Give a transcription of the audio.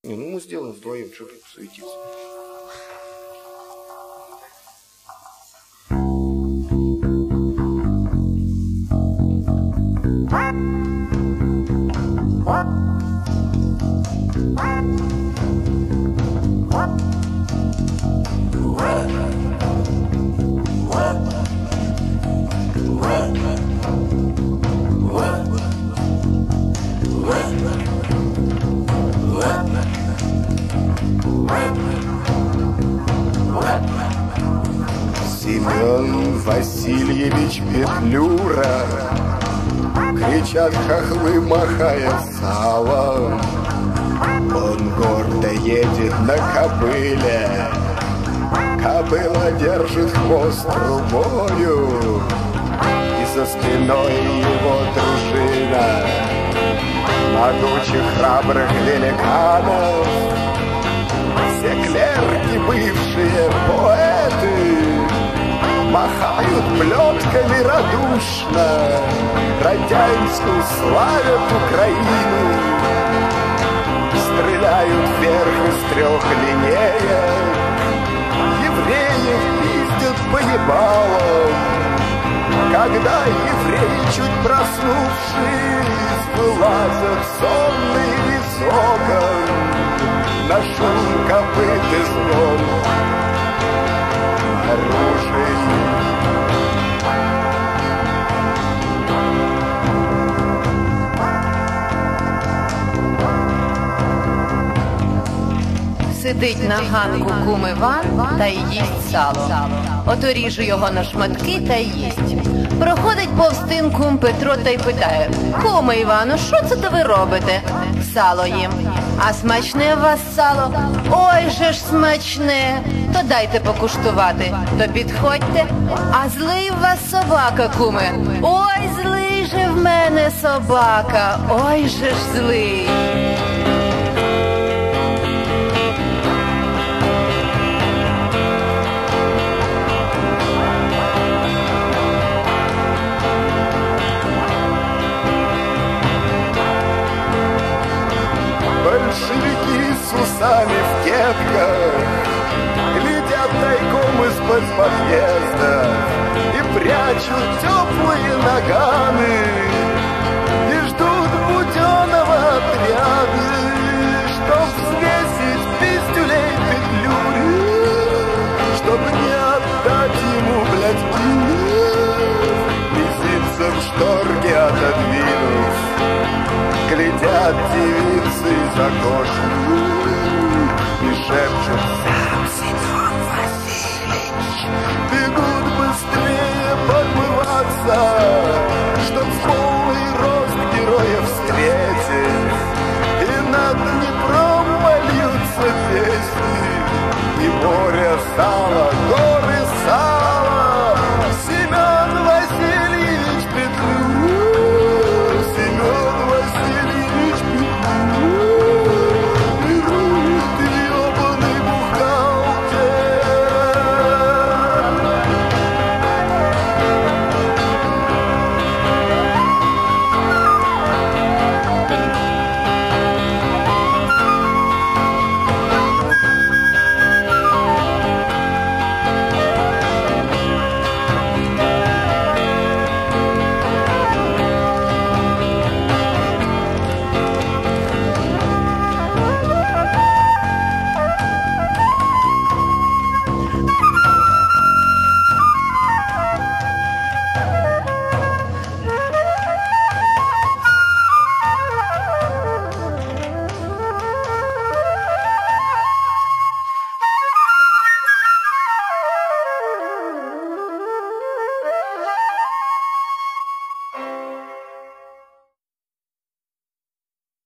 Не, ну мы сделаем вдвоем, что тут суетиться. Семен Васильевич Петлюра, кричат хохлы, махая салом. Он гордо едет на кобыле, кобыла держит хвост трубою, и за спиной его дружина могучих храбрых великанов. Все клерки, бывшие поэты, махают плетками радушно, Родянскую славят Украину, стреляют вверх из 3 линеек, евреев пиздят по ебалам. Когда евреи, чуть проснувшись, вылазят сонные из окон, на шум копыт и звон оружий. Сидить на ганку кум Іван та й їсть сало. Ото ріже його на шматки та й їсть. Проходить повстин кум Петро та й питає: куме Івану, що це то ви робите? Сало їм. А смачне у вас сало? Ой же ж смачне. То дайте покуштувати, то підходьте. А злий у вас собака, куме. Ой, злий же в мене собака. Ой же ж злий. Большевики с усами в кепках глядят тайком из-под подъезда и прячут теплые наганы